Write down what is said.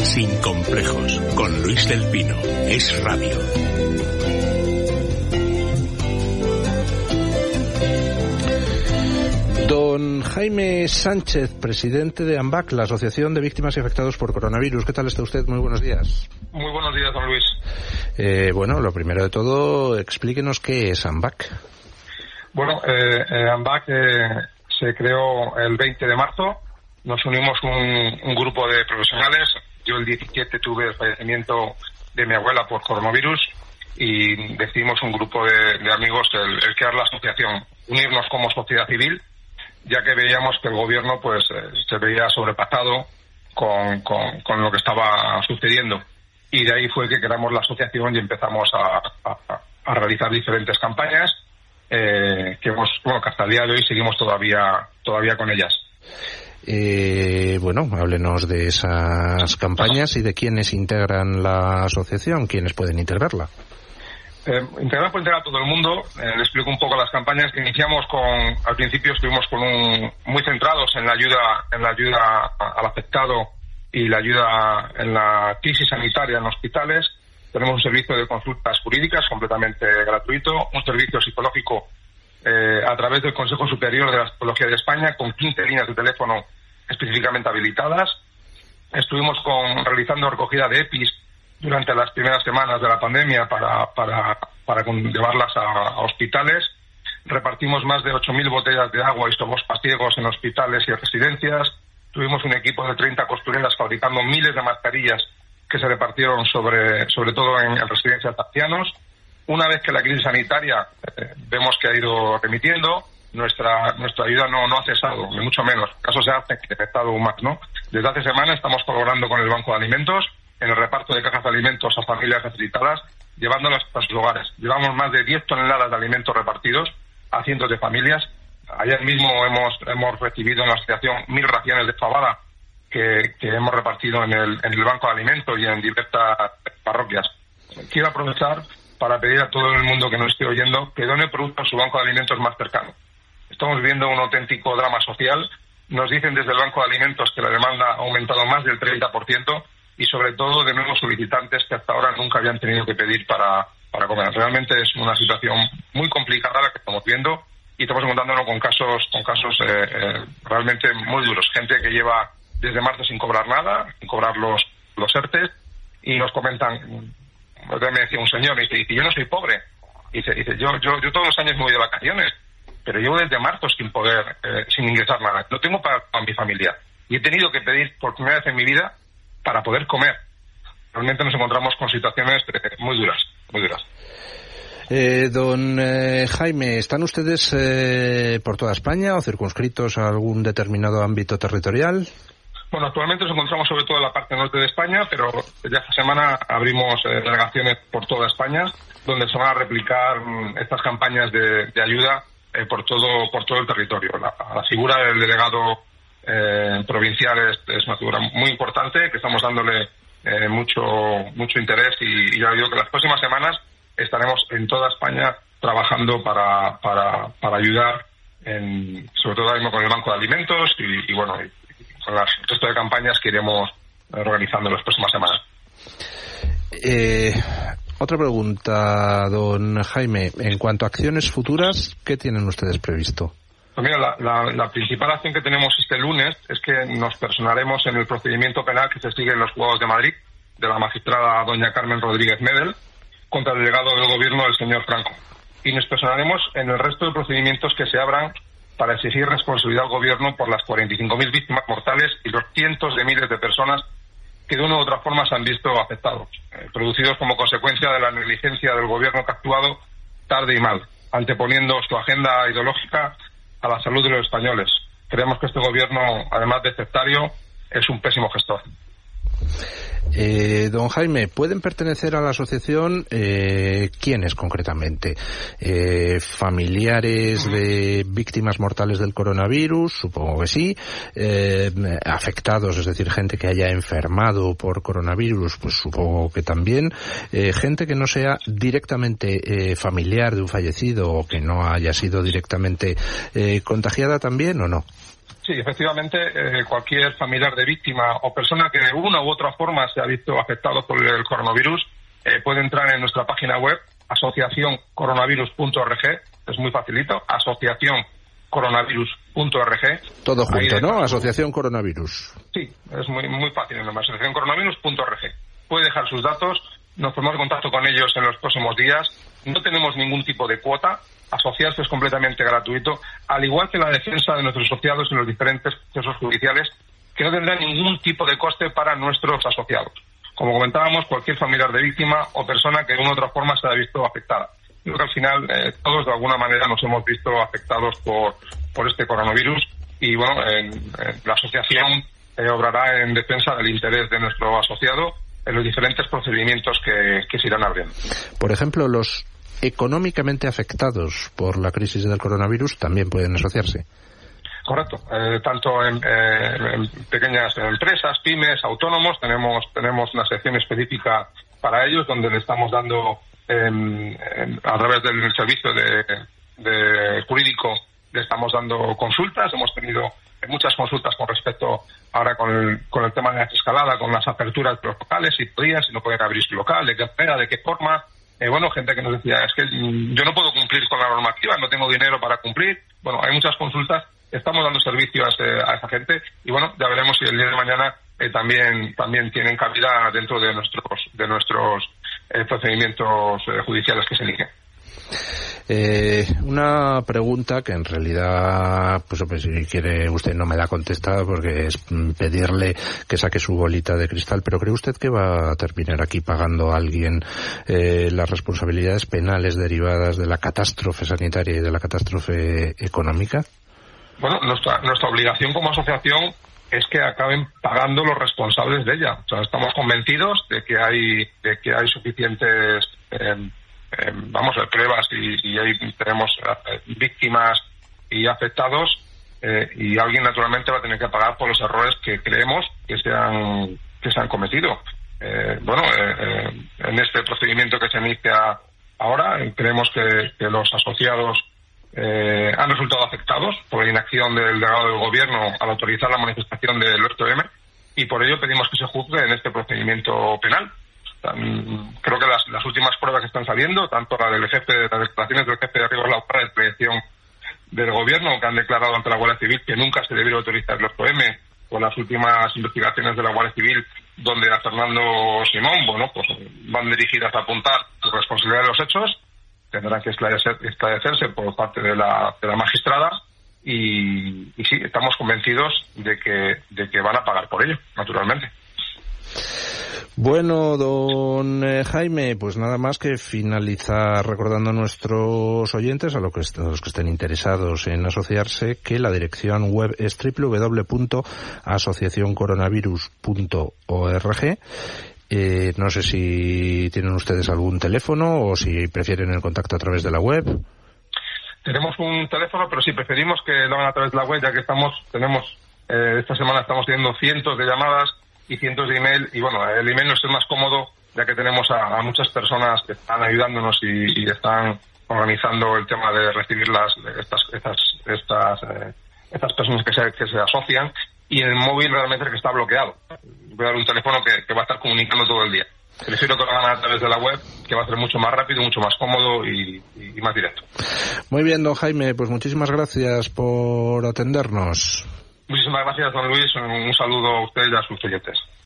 Sin complejos, con Luis del Pino. Es radio. Don Jaime Sánchez, presidente de AMBAC, la Asociación de Víctimas y Afectados por Coronavirus. ¿Qué tal está usted? Muy buenos días. Muy buenos días, don Luis. Bueno, lo primero de todo, explíquenos qué es AMBAC. Bueno, AMBAC se creó el 20 de marzo. Nos unimos un grupo de profesionales. Yo el 17 tuve el fallecimiento de mi abuela por coronavirus y decidimos un grupo de amigos el crear la asociación, unirnos como sociedad civil, ya que veíamos que el gobierno pues se veía sobrepasado con lo que estaba sucediendo. Y de ahí fue que creamos la asociación y empezamos a realizar diferentes campañas que hasta el día de hoy seguimos todavía con ellas. Bueno, háblenos de esas campañas y de quiénes integran la asociación, quiénes pueden integrarla. Integrar puede integrar a todo el mundo. Le explico un poco las campañas que iniciamos al principio estuvimos muy centrados en la ayuda al afectado y la ayuda en la crisis sanitaria en hospitales. Tenemos un servicio de consultas jurídicas completamente gratuito, un servicio psicológico a través del Consejo Superior de la Psicología de España, con 15 líneas de teléfono específicamente habilitadas. Estuvimos realizando recogida de EPIs durante las primeras semanas de la pandemia para llevarlas a hospitales. Repartimos más de 8.000 botellas de agua y sobospasiegos en hospitales y residencias. Tuvimos un equipo de 30 costureras fabricando miles de mascarillas que se repartieron sobre todo en residencias de ancianos. Una vez que la crisis sanitaria vemos que ha ido remitiendo, nuestra ayuda no ha cesado, ni mucho menos. Casos se hacen que ha afectado aún más, ¿no? Desde hace semanas estamos colaborando con el Banco de Alimentos en el reparto de cajas de alimentos a familias necesitadas, llevándolas a sus hogares. Llevamos más de 10 toneladas de alimentos repartidos a cientos de familias. Ayer mismo hemos recibido en la asociación 1.000 raciones de fabada que hemos repartido en el Banco de Alimentos y en diversas parroquias. Quiero aprovechar para pedir a todo el mundo que nos esté oyendo que done productos a su banco de alimentos más cercano. Estamos viendo un auténtico drama social. Nos dicen desde el Banco de Alimentos que la demanda ha aumentado más del 30% y sobre todo de nuevos solicitantes que hasta ahora nunca habían tenido que pedir para comer. Realmente es una situación muy complicada la que estamos viendo y estamos encontrándonos con casos realmente muy duros. Gente que lleva desde marzo sin cobrar nada, sin cobrar los ERTES, y nos comentan. Me decía un señor, me dice, yo no soy pobre. Dice, yo todos los años me voy de vacaciones, pero llevo desde marzo sin ingresar nada. No tengo para mi familia. Y he tenido que pedir por primera vez en mi vida para poder comer. Realmente nos encontramos con situaciones muy duras, muy duras. Don Jaime, ¿están ustedes por toda España o circunscritos a algún determinado ámbito territorial? Bueno, actualmente nos encontramos sobre todo en la parte norte de España, pero ya esta semana abrimos delegaciones por toda España, donde se van a replicar estas campañas de ayuda por todo el territorio. La figura del delegado provincial es una figura muy importante, que estamos dándole mucho interés y ya digo que las próximas semanas estaremos en toda España trabajando para ayudar, sobre todo ahora mismo con el Banco de Alimentos y bueno, con el resto de campañas que iremos organizando en las próximas semanas. Otra pregunta, don Jaime. En cuanto a acciones futuras, ¿qué tienen ustedes previsto? Pues mira, la principal acción que tenemos este lunes es que nos personaremos en el procedimiento penal que se sigue en los Juzgados de Madrid, de la magistrada doña Carmen Rodríguez Medel, contra el delegado del gobierno, el señor Franco. Y nos personaremos en el resto de procedimientos que se abran para exigir responsabilidad al gobierno por las 45.000 víctimas mortales y los cientos de miles de personas que de una u otra forma se han visto afectados, producidos como consecuencia de la negligencia del gobierno que ha actuado tarde y mal, anteponiendo su agenda ideológica a la salud de los españoles. Creemos que este gobierno, además de sectario, es un pésimo gestor. Don Jaime, ¿pueden pertenecer a la asociación quiénes concretamente? ¿Familiares de víctimas mortales del coronavirus? Supongo que sí. ¿Afectados, es decir, gente que haya enfermado por coronavirus? Pues supongo que también. ¿Gente que no sea directamente familiar de un fallecido o que no haya sido directamente contagiada también o no? Sí, efectivamente, cualquier familiar de víctima o persona que de una u otra forma se ha visto afectado por el coronavirus puede entrar en nuestra página web, asociacioncoronavirus.org. Es muy facilito, asociacioncoronavirus.org. Todo junto, ¿no? Asociación Coronavirus. Sí, es muy fácil, en asociacioncoronavirus.org. Puede dejar sus datos, nos ponemos en contacto con ellos en los próximos días. No tenemos ningún tipo de cuota. Asociarse es completamente gratuito, al igual que la defensa de nuestros asociados en los diferentes procesos judiciales, que no tendrá ningún tipo de coste para nuestros asociados. Como comentábamos, cualquier familiar de víctima o persona que de una u otra forma se haya visto afectada. Creo que al final todos de alguna manera nos hemos visto afectados por este coronavirus y bueno, la asociación obrará en defensa del interés de nuestro asociado en los diferentes procedimientos que se irán abriendo. Por ejemplo, los económicamente afectados por la crisis del coronavirus también pueden asociarse. Correcto. Tanto en pequeñas empresas, pymes, autónomos, tenemos una sección específica para ellos donde le estamos dando, a través del servicio de jurídico, le estamos dando consultas. Hemos tenido muchas consultas con respecto ahora con el tema de la escalada, con las aperturas de los locales, si podían, si no pueden abrir su local, de qué manera, de qué forma. Gente que nos decía, es que yo no puedo cumplir con la normativa, no tengo dinero para cumplir. Bueno, hay muchas consultas, estamos dando servicio a esa gente y bueno, ya veremos si el día de mañana también tienen cabida dentro de nuestros procedimientos judiciales que se eligen. Una pregunta que en realidad, pues si quiere usted no me la contesta porque es pedirle que saque su bolita de cristal, pero ¿cree usted que va a terminar aquí pagando a alguien las responsabilidades penales derivadas de la catástrofe sanitaria y de la catástrofe económica? Bueno, nuestra obligación como asociación es que acaben pagando los responsables de ella. O sea, estamos convencidos de que hay suficientes pruebas y ahí tenemos víctimas y afectados y alguien naturalmente va a tener que pagar por los errores que creemos que se han cometido. En este procedimiento que se inicia ahora creemos que los asociados han resultado afectados por la inacción del delegado del gobierno al autorizar la manifestación del 8M y por ello pedimos que se juzgue en este procedimiento penal. Creo que las últimas pruebas que están saliendo, tanto las declaraciones del jefe de riesgos laborales de prevención del gobierno, que han declarado ante la Guardia Civil que nunca se debió autorizar el 8M, o las últimas investigaciones de la Guardia Civil, donde a Fernando Simón, van dirigidas a apuntar su responsabilidad de los hechos, tendrán que esclarecerse por parte de la magistrada y sí, estamos convencidos de que van a pagar por ello, naturalmente. Bueno, don Jaime, pues nada más que finalizar recordando a nuestros oyentes, a los que estén interesados en asociarse, que la dirección web es www.asociacioncoronavirus.org. No sé si tienen ustedes algún teléfono o si prefieren el contacto a través de la web. Tenemos un teléfono, pero sí preferimos que lo hagan a través de la web, ya que esta semana estamos teniendo cientos de llamadas y cientos de email, y bueno, el email nos es más cómodo ya que tenemos a muchas personas que están ayudándonos y están organizando el tema de recibir estas personas que se asocian, y el móvil realmente es el que está bloqueado. Voy a dar un teléfono que va a estar comunicando todo el día. Prefiero que lo hagan a través de la web, que va a ser mucho más rápido, mucho más cómodo y más directo. Muy bien, don Jaime, pues muchísimas gracias por atendernos. Muchísimas gracias, don Luis. Un saludo a usted y a sus oyentes.